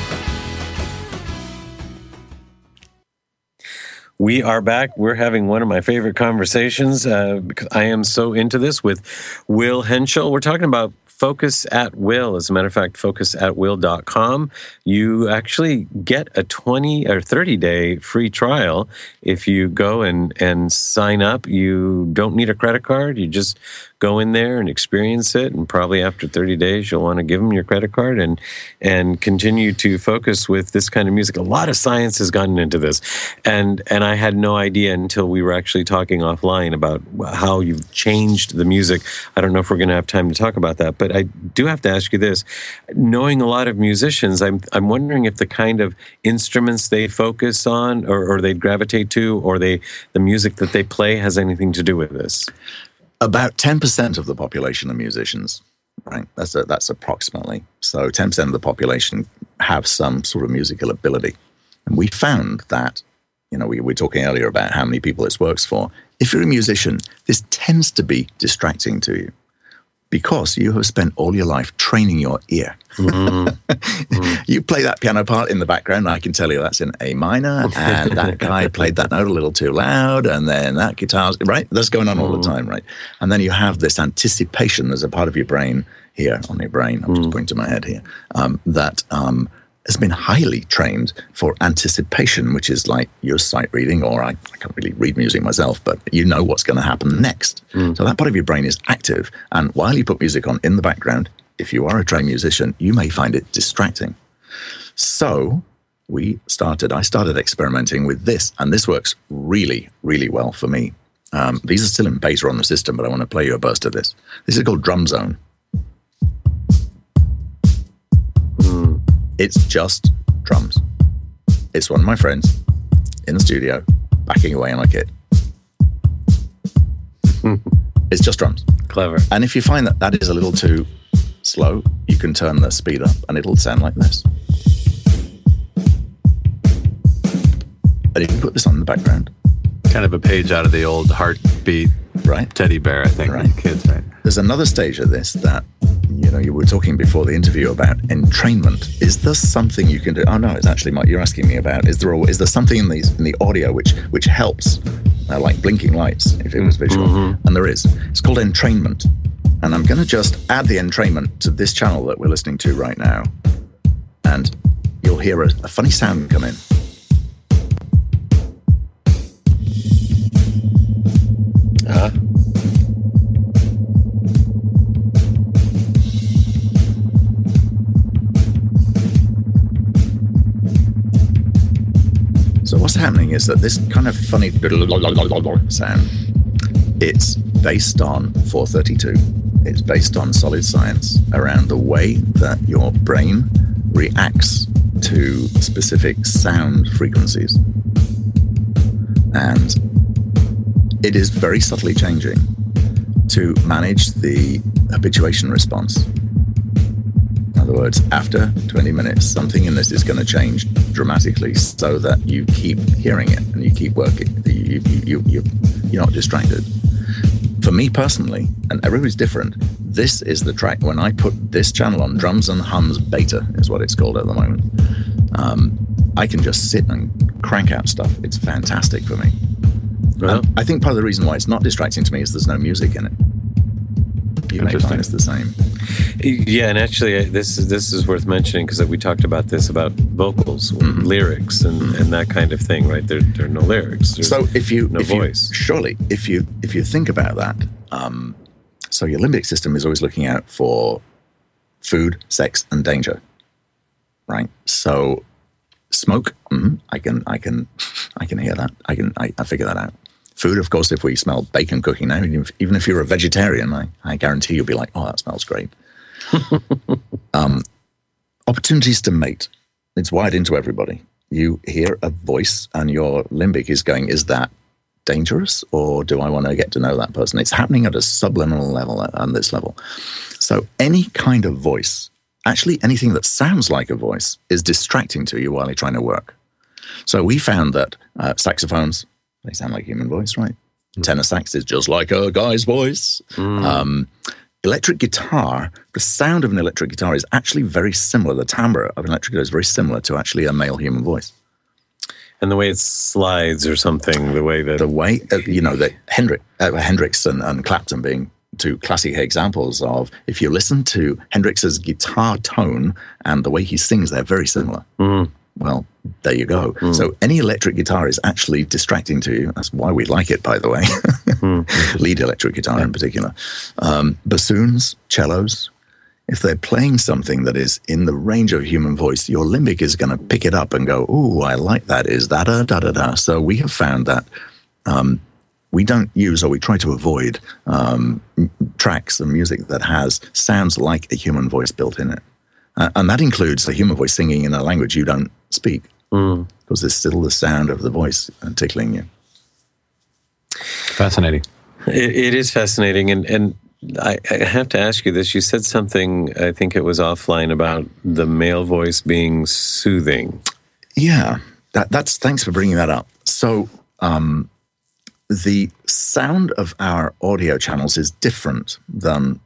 We are back. We're having one of my favorite conversations because I am so into this with Will Henschel. We're talking about Focus at Will. As a matter of fact, focusatwill.com. You actually get a 20 or 30-day free trial if you go and sign up. You don't need a credit card. You just go in there and experience it, and probably after 30 days, you'll want to give them your credit card and continue to focus with this kind of music. A lot of science has gotten into this, and I had no idea until we were actually talking offline about how you've changed the music. I don't know if we're going to have time to talk about that, but I do have to ask you this. Knowing a lot of musicians, I'm wondering if the kind of instruments they focus on or they gravitate to or the music that they play has anything to do with this. About 10% of the population are musicians, right? That's approximately. So 10% of the population have some sort of musical ability. And we found that, we were talking earlier about how many people this works for. If you're a musician, this tends to be distracting to you because you have spent all your life training your ear. You play that piano part in the background, and I can tell you that's in A minor, and that guy played that note a little too loud, and then that guitar's, right? That's going on all the time, right? And then you have this anticipation. There's a part of your brain here, on your brain, I'm just pointing to my head here, that has been highly trained for anticipation, which is like your sight reading, or I can't really read music myself, but you know what's going to happen next. So that part of your brain is active. And while you put music on in the background, if you are a trained musician, you may find it distracting. So I started experimenting with this, and this works really, really well for me. These are still in beta on the system, but I want to play you a burst of this. This is called Drum Zone. It's just drums. It's one of my friends in the studio backing away on a kit. It's just drums. Clever. And if you find that is a little too slow, you can turn the speed up and it'll sound like this. And you can put this on in the background. Kind of a page out of the old Heartbeat teddy bear, I think, right? Kids, right? There's another stage of this that, you were talking before the interview about entrainment. Is there something you can do? Oh no, it's actually you're asking me about. Is there something in the audio which helps, like blinking lights if it was visual? And there is. It's called entrainment, and I'm going to just add the entrainment to this channel that we're listening to right now, and you'll hear a funny sound come in. So what's happening is that this kind of funny sound, it's based on 432. It's based on solid science around the way that your brain reacts to specific sound frequencies. And it is very subtly changing to manage the habituation response. In other words, after 20 minutes, something in this is going to change dramatically so that you keep hearing it and you keep working. You're not distracted. For me personally, and everybody's different, this is the track. When I put this channel on, Drums and Hums Beta is what it's called at the moment, I can just sit and crank out stuff. It's fantastic for me. Well, I think part of the reason why it's not distracting to me is there's no music in it. You may find it's the same. Yeah, and actually, this is worth mentioning because we talked about this about vocals, lyrics, and that kind of thing, right? There are no lyrics. There's so if you voice. If you think about that, so your limbic system is always looking out for food, sex, and danger, right? So smoke, I can hear that. I figure that out. Food, of course, if we smell bacon cooking now, even if you're a vegetarian, I guarantee you'll be like, oh, that smells great. Opportunities to mate. It's wired into everybody. You hear a voice and your limbic is going, is that dangerous or do I want to get to know that person? It's happening at a subliminal level, on this level. So any kind of voice, actually anything that sounds like a voice, is distracting to you while you're trying to work. So we found that saxophones, they sound like a human voice, right? Tenor sax is just like a guy's voice. Electric guitar, the sound of an electric guitar is actually very similar. The timbre of an electric guitar is very similar to actually a male human voice. And the way it slides or something, that Hendrix and Clapton being two classic examples of, if you listen to Hendrix's guitar tone and the way he sings, they're very similar. Well, there you go. So any electric guitar is actually distracting to you. That's why we like it, by the way. Lead electric guitar in particular. Bassoons, cellos, if they're playing something that is in the range of human voice, your limbic is going to pick it up and go, oh, I like that. Is that a da-da-da? So we have found that we don't use, or we try to avoid, tracks and music that sounds like a human voice built in it. And that includes the human voice singing in a language you don't speak, because there's still the sound of the voice tickling you. Fascinating. It is fascinating. And I have to ask you this. You said something, I think it was offline, about the male voice being soothing. Yeah, that's thanks for bringing that up. So the sound of our audio channels is different than,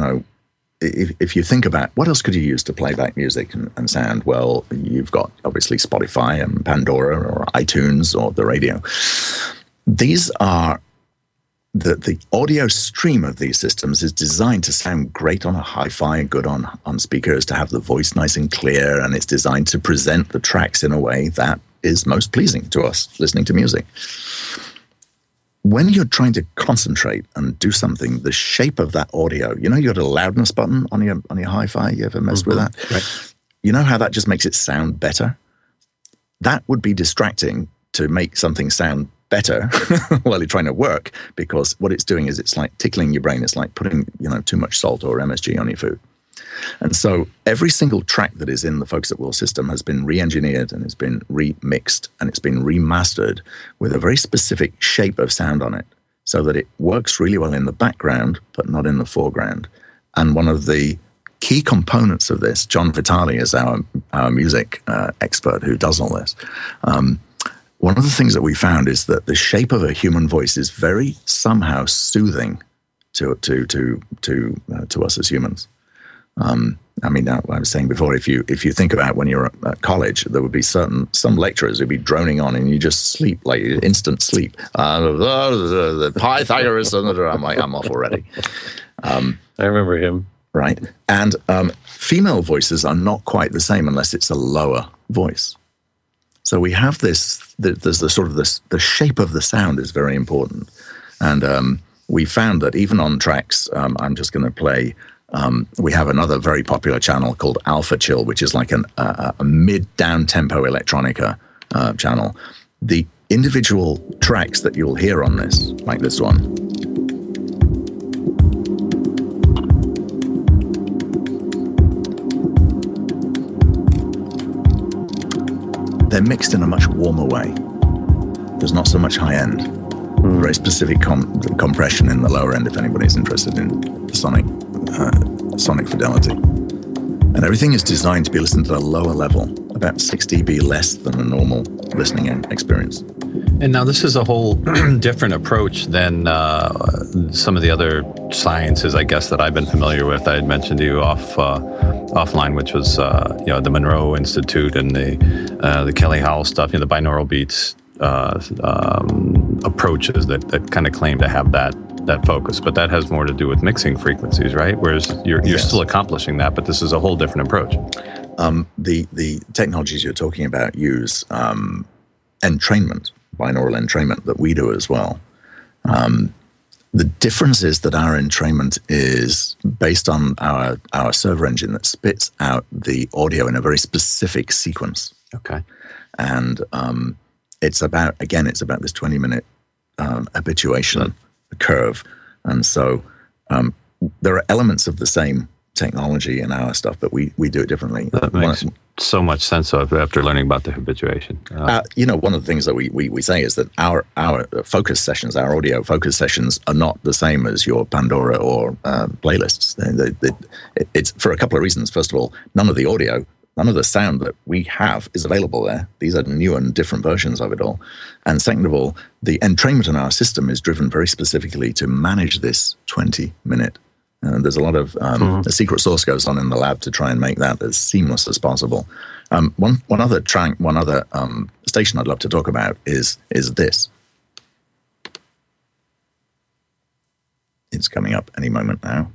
if you think about what else could you use to play back music and sound, well, you've got obviously Spotify and Pandora or iTunes or the radio. These are the audio stream of these systems is designed to sound great on a hi-fi, good on speakers, to have the voice nice and clear, and it's designed to present the tracks in a way that is most pleasing to us listening to music. When you're trying to concentrate and do something, the shape of that audio, you got a loudness button on your hi-fi. You ever messed with that? Right. You know how that just makes it sound better? That would be distracting to make something sound better while you're trying to work, because what it's doing is it's like tickling your brain. It's like putting, too much salt or MSG on your food. And so every single track that is in the Focus at Will system has been re-engineered and it's been remixed and it's been remastered with a very specific shape of sound on it so that it works really well in the background, but not in the foreground. And one of the key components of this, John Vitale is our music expert who does all this. One of the things that we found is that the shape of a human voice is very somehow soothing to us as humans. I was saying before, if you think about when you're at college, there would be some lecturers who'd be droning on and you just sleep, like instant sleep. The Pythagoras, I'm like, I'm off already. I remember him. Right. And female voices are not quite the same unless it's a lower voice. So we have this, there's the sort of the shape of the sound is very important. And we found that even on tracks, I'm just going to play, we have another very popular channel called Alpha Chill, which is like a mid-down tempo electronica channel. The individual tracks that you'll hear on this, like this one, they're mixed in a much warmer way. There's not so much high end. Very specific compression in the lower end if anybody's interested in sonic fidelity. And everything is designed to be listened to at a lower level, about 6 dB less than a normal listening experience. And now this is a whole different approach than some of the other sciences, I guess, that I've been familiar with. I had mentioned to you offline, which was the Monroe Institute and the Kelly Howell stuff, the binaural beats approaches that kind of claim to have that focus, but that has more to do with mixing frequencies, right? Whereas you're still accomplishing that, but this is a whole different approach. The technologies you're talking about use entrainment, binaural entrainment, that we do as well. The difference is that our entrainment is based on our server engine that spits out the audio in a very specific sequence. Okay. And it's about this 20-minute habituation curve. And so there are elements of the same technology in our stuff, but we do it differently. That makes so much sense after learning about the habituation. One of the things that we say is that our focus sessions, our audio focus sessions, are not the same as your Pandora or playlists. It's for a couple of reasons. First of all, none of the sound that we have is available there. These are new and different versions of it all. And second of all, the entrainment in our system is driven very specifically to manage this 20-minute. There's a lot of the secret sauce goes on in the lab to try and make that as seamless as possible. One other station I'd love to talk about is this. It's coming up any moment now.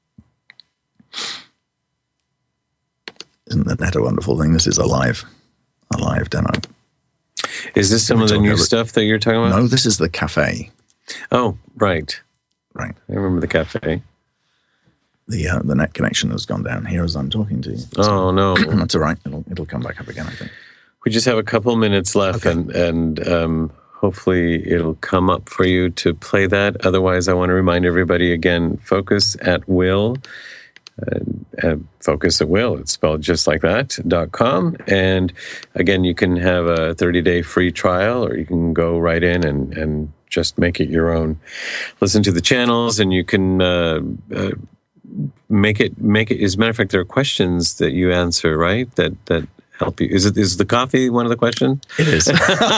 Isn't that a wonderful thing? This is a live demo. Is this some of the new stuff that you're talking about? No, this is the cafe. Oh, right. Right. I remember the cafe. The net connection has gone down here as I'm talking to you. Oh, no. That's all right. It'll come back up again, I think. We just have a couple minutes left, okay. and hopefully it'll come up for you to play that. Otherwise, I want to remind everybody again, Focus at Will. Focus at Will. It's spelled just like that, .com. And again, you can have a 30-day free trial, or you can go right in and just make it your own. Listen to the channels, and you can make it. As a matter of fact, there are questions that you answer, right? That help you. Is the coffee one of the questions? It is.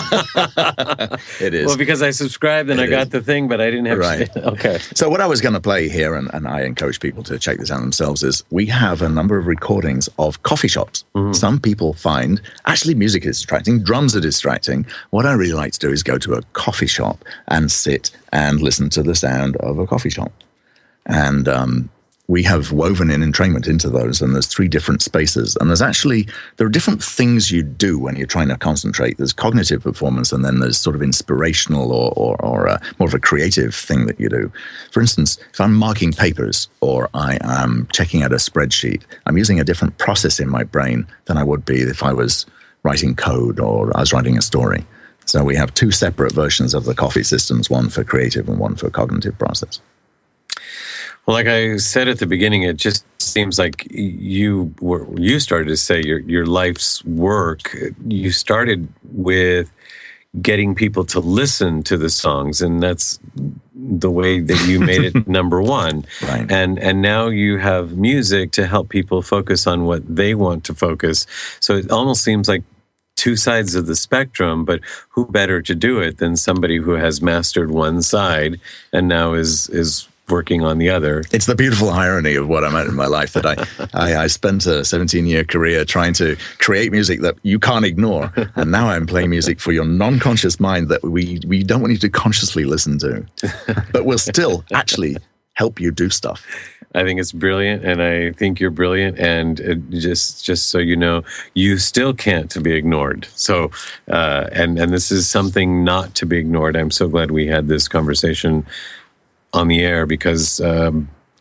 It is. Well, because I subscribed and I got the thing, but I didn't have right. Okay. So what I was going to play here, and I encourage people to check this out themselves, is we have a number of recordings of coffee shops. Mm-hmm. Some people find, actually music is distracting, drums are distracting. What I really like to do is go to a coffee shop and sit and listen to the sound of a coffee shop. And we have woven in entrainment into those, and there's 3 different spaces. And there are different things you do when you're trying to concentrate. There's cognitive performance, and then there's sort of inspirational or more of a creative thing that you do. For instance, if I'm marking papers or I am checking out a spreadsheet, I'm using a different process in my brain than I would be if I was writing code or I was writing a story. So we have 2 separate versions of the coffee systems, one for creative and one for cognitive process. Well, like I said at the beginning, it just seems like you started to say your life's work. You started with getting people to listen to the songs, and that's the way that you made it number one. Right. And now you have music to help people focus on what they want to focus. So it almost seems like 2 sides of the spectrum, but who better to do it than somebody who has mastered one side and now is working on the other. It's the beautiful irony of what I'm at in my life that I spent a 17-year career trying to create music that you can't ignore, and now I'm playing music for your non-conscious mind that we don't want you to consciously listen to, but will still actually help you do stuff. I think it's brilliant, and I think you're brilliant, and just so you know, you still can't be ignored. So, and this is something not to be ignored. I'm so glad we had this conversation on the air, because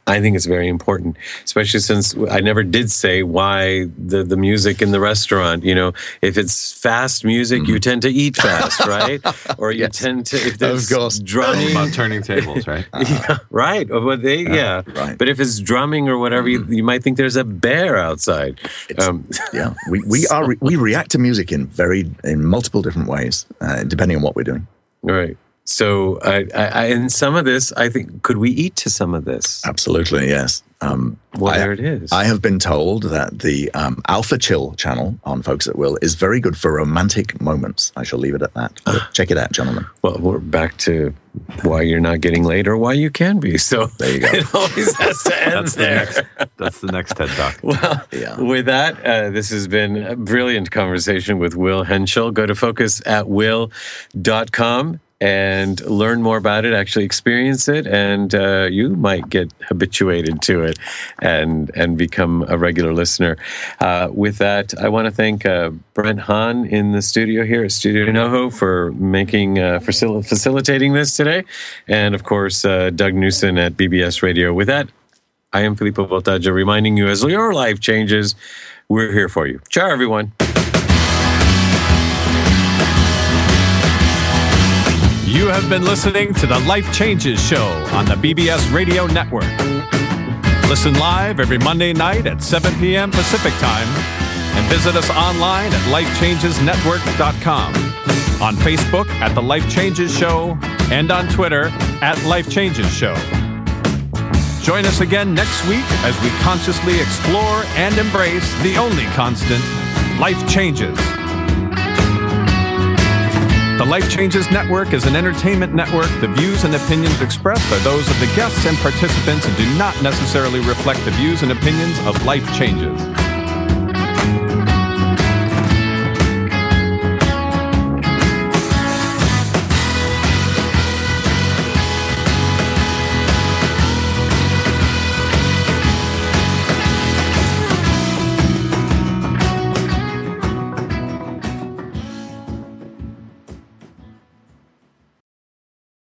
I think it's very important, especially since I never did say why the music in the restaurant. You know, if it's fast music, you tend to eat fast, right? Or you tend to, if there's drumming. About turning tables, right? Yeah, right. But right. But if it's drumming or whatever, you might think there's a bear outside. Yeah, we react to music in multiple different ways, depending on what we're doing. Right. So, and some of this, I think, could we eat to some of this? Absolutely, yes. There it is. I have been told that the Alpha Chill channel on Focus at Will is very good for romantic moments. I shall leave it at that. Check it out, gentlemen. Well, we're back to why you're not getting laid or why you can be. So there you go. It always has to end That's the next TED Talk. Well, with that, this has been a brilliant conversation with Will Henschel. Go to focusatwill.com. and learn more about it, actually experience it, and you might get habituated to it and become a regular listener. With that, I want to thank Brent Hahn in the studio here at Studio NoHo for facilitating this today, and of course, Doug Newson at BBS Radio. With that, I am Filippo Voltaggio, reminding you as your life changes, we're here for you. Ciao, everyone. You have been listening to the Life Changes Show on the BBS Radio Network. Listen live every Monday night at 7 p.m. Pacific Time and visit us online at lifechangesnetwork.com, on Facebook at The Life Changes Show, and on Twitter at Life Changes Show. Join us again next week as we consciously explore and embrace the only constant, life changes. The Life Changes Network is an entertainment network. The views and opinions expressed are those of the guests and participants and do not necessarily reflect the views and opinions of Life Changes.